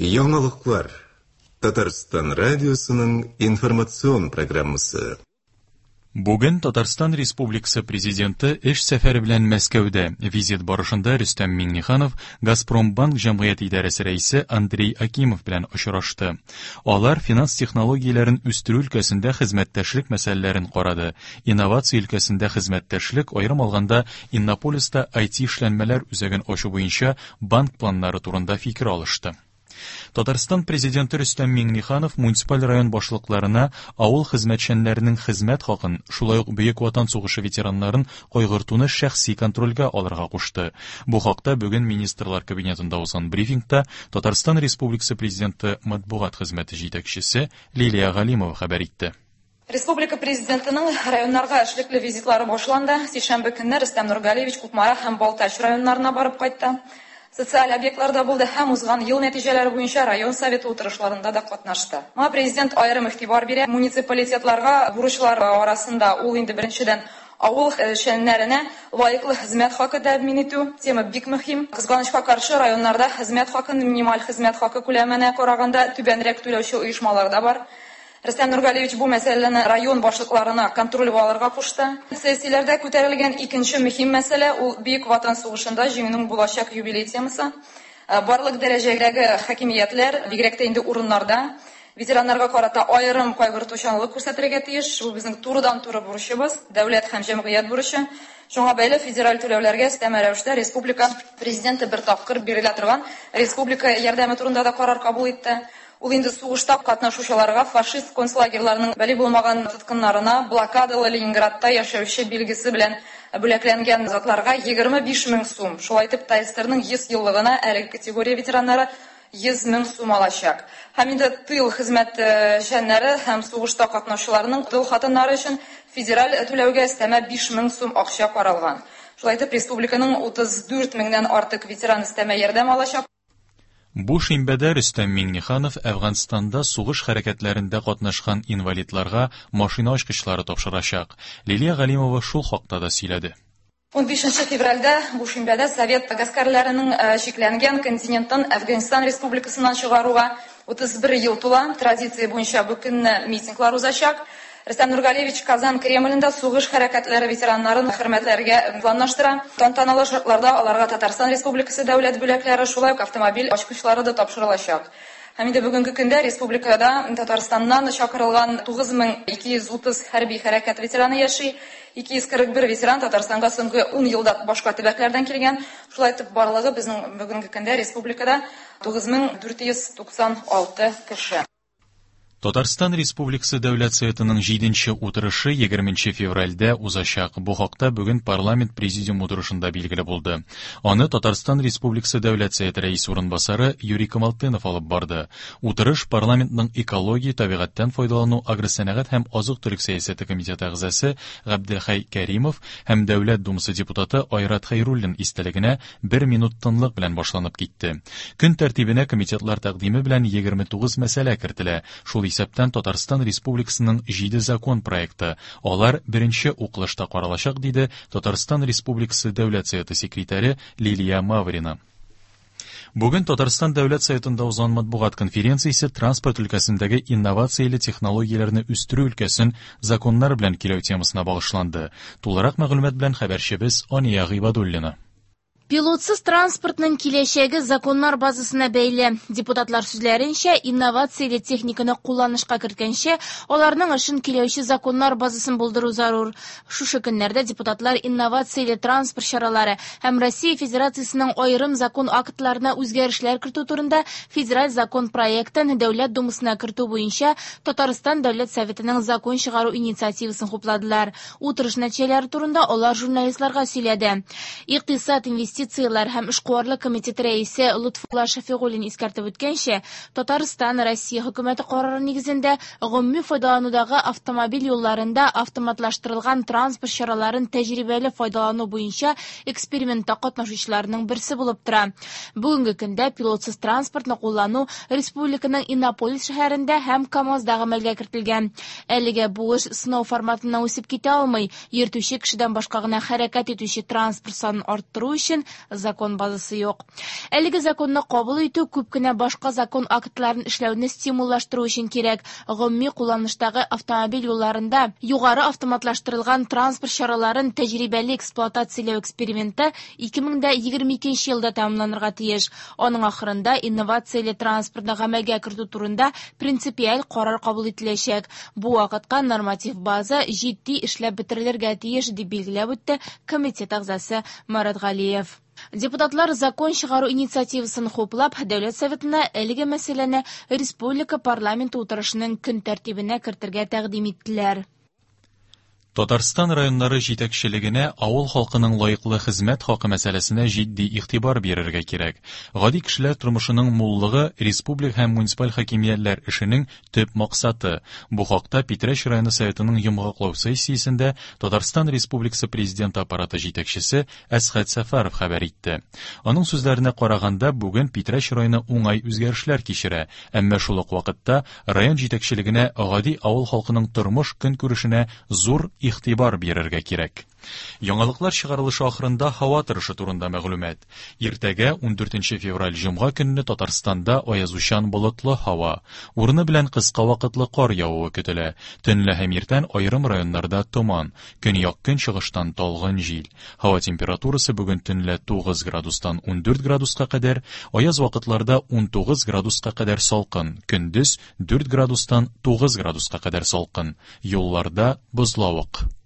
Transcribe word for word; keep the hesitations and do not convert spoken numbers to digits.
Яңалыклар. Татарстан радиосының информацион программасы. Бүген Татарстан Республикасы президенты эш сәфәре белән Мәскәүдә. Визит барышында Рөстәм Миңнеханов Газпромбанк җәмгыять идарәсе рәисе Андрей Акимов белән очрашты. Алар финанс технологияләрен үстерү өлкәсендә хезмәттәшлек мәсьәләләрен карады. Инновация өлкәсендә хезмәттәшлек, аерым алганда Иннополиста ай ти эшләнмәләр үзәген ачу буенча банк планнары турында фикер алышты. Татарстан президенты Рөстәм Миңнеханов муниципаль район башлыкларына авыл хезмәтчәннәренең хезмәт хакын, шулай ук Бөек Ватан сугышы ветераннарын кайгыртуны шәхси контрольгә алырга кушты. Бу хакта бүген министрлар кабинетында узган брифингта Татарстан Республикасы президенты матбугат хезмәте җитәкчесе Лилия Галимова хәбәр итте. Республика президентының районнарга эшлекле визитлары башланды. Сишәмбе көнне Рөстәм Нургалиевич Кукмара һәм Балтач районнарына барып кайтты. Социаль объектларда булды һәм узган ел нәтиҗәләре буенча район советы утырышларында да катнашты. Ма президент аерым игътибар бирә муниципалитетларга бурычлар арасында ул инде беренчедән авыл эшчәннәренә лаеклы хезмәт хакы тәэмин итү тема бик мөһим. Кызганычка каршы районнарда хезмәт хакын минималь хезмәт хакы күләменә караганда түбәнрәк түләүче оешмалар да бар. Рөстәм Нургалиевич бу мәсьәләне район башлыкларына контрольгә алырга кушты. Сессияләрдә күтәрелгән икенче мөһим мәсьәлә ул Бөек Ватан сугышында җиңүнең булачак юбилей темасы. Барлык дәрәҗәдәге хакимиятләр, бигрәк тә инде урыннарда ветераннарга карата аерым кайгыртучанлык күрсәтергә тиеш. Бу безнең турыдан-туры бурычыбыз, дәүләт һәм җәмгыять бурычы. Шуңа бәйле федераль түләүләргә өстәмә рәвештә республика президенты бер тапкыр бирелә торган республика ярдәме турында да карар кабул итте. Ул инде сугышта катнашучыларга фашист концлагерьларының бәли булмаган тоткыннарына блокадалы Ленинградта яшәүче билгесе белән бүләкләнгән затларга егерме биш мең сум. Шулай итеп ТАИСТРның йөз еллыгына әлеге категория ветераннары йөз мең сум алачак. Һәм инде тыл хезмәтчәннәре һәм сугышта катнашучыларның тыл хатыннары өчен федераль түләүгә өстәмә биш мең сум акча каралган. Шулай итеп республиканың утыз дүрт меңнән артык ветеран өстәмә ярдәм алачак. Бу шимбәдә Рөстәм Миңнеханов Әфганстанда сугыш хәрәкәтләрендә катнашкан инвалидларга машина ачкычлары тапшырачак. Лилия Галимова шул хакта да сөйләде. он бишенче февральдә бу шимбәдә Совет гаскәрләренең шикләнгән континенттан Әфганстан республикасыннан чыгаруга утыз бер ел тула. Традиция буенча бу көнне митинглар узачак. Рөстәм Нургалиевич Казан Кремлендә сугыш хәрәкәтләре ветераннарын хөрмәтләргә планлаштыра. Тантаналы шартларда аларга Татарстан Республикасы дәүләт бүләкләре, шулай ук автомобиль ачкычлары да тапшырылачак. Һәм инде бүгенге көндә республикада Татарстаннан чакырылган тугыз мең ике йөз утыз хәрби хәрәкәт ветераны яши. ике йөз кырык бер ветеран Татарстанга соңгы ун елда башка төбәкләрдән килгән. Шулай итеп барлыгы безнең бүгенге көндә республикада тугыз мең дүрт йөз туксан алты кеше. Татарстан Республикасы Дәүләт Советының җиденче утырышы егерменче февральдә узачак. Бу хакта бүген парламент президиум утырышында билгеле булды. Аны Татарстан Республикасы Дәүләт Советы рәисе урынбасары Юрий Камалтынов алып барды. Утырыш парламентның экология, табигатьтән файдалану, агросәнәгать һәм азык-төлек сәясәте комитеты әгъзасы Габделхай Кәримов һәм Дәүләт Думасы депутаты Айрат Хәйруллин истәлегенә бер минут тынлык белән башланып китте. Көн тәртибенә комитетлар тәкъдиме белән егерме тугыз мәсьәлә кертелә. Шул исәптән Татарстан Республикасының җиде закон проекты. Алар беренче укылышта каралачак, диде Татарстан Республикасы Дәүләт Советы секретаре Лилия Маврина. Бүген Татарстан Дәүләт Советында узган матбугат конференциясе транспорт өлкәсендәге инновацияле технологияләрне үстерү өлкәсен законнар белән килү темасына багышланды. Тулырак мәгълүмат белән хәбәрчебез Ания Гыйбадуллина. Пилотсыз транспортның киләчәге законнар базасына бәйле. Депутатлар сүзләренчә, инновацияле техниканы кулланышка керткәнче, аларның эшен киләүче законнар базасын булдыру зарур. Шушы көннәрдә депутатлар инновацияле транспорт чаралары һәм Россия Федерациясының аерым закон актларына үзгәрешләр кертү турында федераль закон проектын Дәүләт Думасына кертү буенча Татарстан Дәүләт Советының закон чыгару инициативасын хупладылар. Утырыш нәтиҗәләре турында алар журналистларга сөйләде. Икътисад инвестицияләре инвестициялар һәм эшкуарлык комитеты рәисе Лутфулла Шафигуллин искәртеп үткәнчә, Татарстан Россия хөкүмәте карары нигезендә гомуми файдаланудагы автомобиль юлларында автоматлаштырылган транспорт чараларын тәҗрибәле файдалану буенча экспериментта катнашучыларның берсе булып тора. Бүгенге көндә пилотсыз транспортны куллану республиканың Иннополис шәһәрендә һәм КамАЗда гамәлгә кертелгән. Әлегә бу эш сынау форматына үсеп китә алмый, йөртүче кешедән башка гына хәрәкәт итүче транспорт санын арттыру өчен закон базасы юк. Әлеге законны кабул итү күп кенә башка закон актларын эшләүне стимуллаштыру өчен кирәк. Гомуми кулланыштагы автомобиль юлларында югары автоматлаштырылган транспорт чараларын тәҗрибәле эксплуатацияләү эксперименты ике мең егерме икенче елда тәмамланырга тиеш. Аның ахырында инновацияле транспортны гамәлгә кертү турында принципиаль карар кабул ителәчәк. Бу вакытка норматив база җитди эшләп бетерелергә тиеш дип билгеләп үтте комитет әгъзасы Марат Галиев. Депутатлар закон чыгару инициативасын хуплап, Дәүләт Советына әлеге мәсьәләне республика парламенты утырышының көн тәртибенә кертергә тәкъдим иттеләр. Татарстан районнары җитәкчелегенә авыл халкының лаеклы хезмәт хакы мәсьәләсенә җитди игътибар бирергә кирәк. Гади кешеләр тормышының муллыгы республик һәм муниципаль хакимиятләр эшенең төп максаты. Бу хакта Питрәч районы советының йомгаклау сессиясендә Татарстан Республикасы президент аппараты җитәкчесе Әсхәт Сәфәров хәбәр итте. Аның сүзләренә караганда, бүген Питрәч районы уңай үзгәрешләр кичерә, әмма шул ук вакытта район җитәкчелегенә гади авыл халкының тормыш көнкүрешенә зур игътибар бирергә кирәк. Яңалыклар чыгарылышы ахырында һава торышы турында мәгълүмат. Иртәгә ундүртенче февраль җомга көнне Татарстанда аязучан болытлы һава, урыны белән кыска вакытлы кар явуы көтелә. Төнлә һәм иртән аерым районнарда томан, көньяк-көнчыгыштан талгын җил. Һава температурасы бүген төнлә тугыз градустан ундүрт градуска кадәр, аяз вакытларда ун тугыз градуска кадәр салкын, көндез дүрт градустан тугыз градуска кадәр салкын. Юлларда бозлавык.